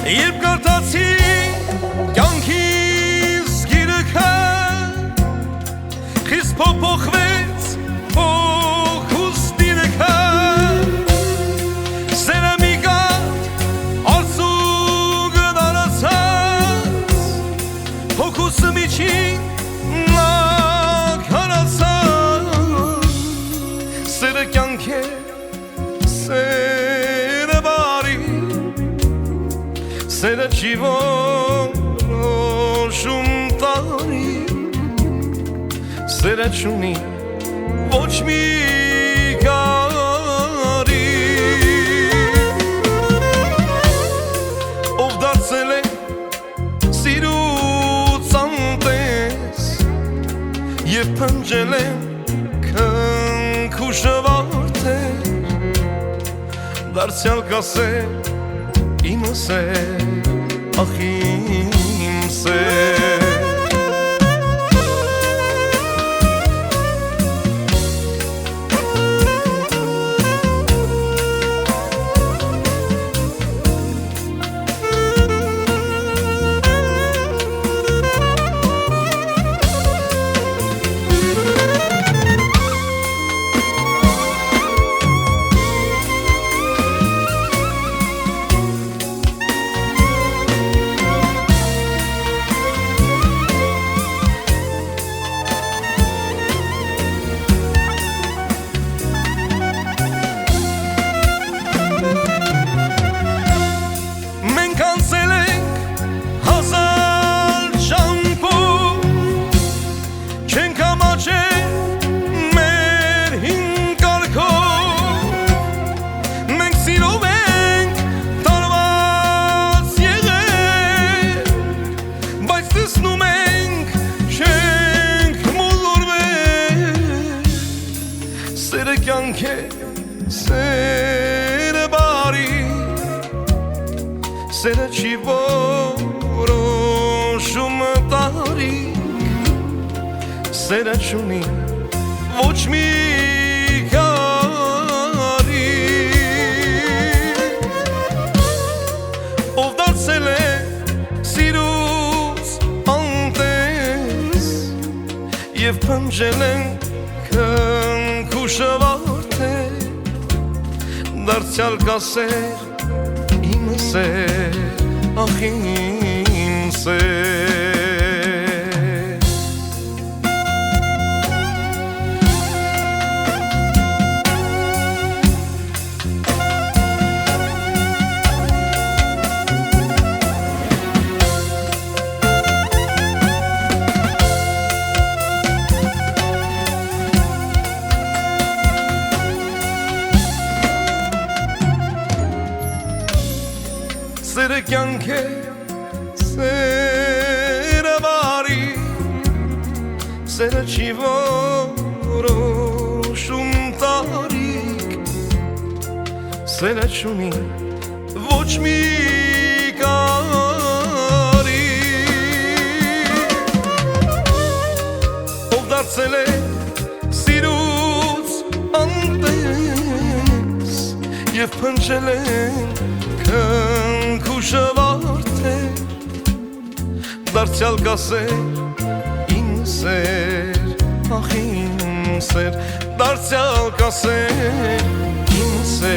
Երբ կարդացի կյանքիս գիրքը Խիստ փոփոխվեց հոգուս դիրքը Սերը մի կատ արցուգը դարացած Հոգուս միջին նա քարացած Սերը կյանք է Սերը բարի Սերը չի որոշում տարի Սերը չունի ոչ մի կարի Ով դարձել է սիրուց անտես Եվ փնջել է քնքուշը վարդեր Դարձյալ կասեր իմը սեր, ախ իմ սեր Սերը կյանք է, սերը բարի Սերը չի որոշում տարիք Սերը չունի ոչ մի կարի Ով դարձել է սիրուց անտես Եվ փնջել են քնքուշը վարդեր Դարձյալ կասեր իմը սեր, ախ իմ սեր Սերը կյանք է, սերը բարի Սերը չի որոշում տարիք Սերը չունի ոչ մի կարի Ով դարձել է սիրուց անտես Եվ փնջել է քնքուշը վարդեր Դարձյալ կասեր իմ սեր, ախ իմ սեր Դարձյալ կասեր իմ սեր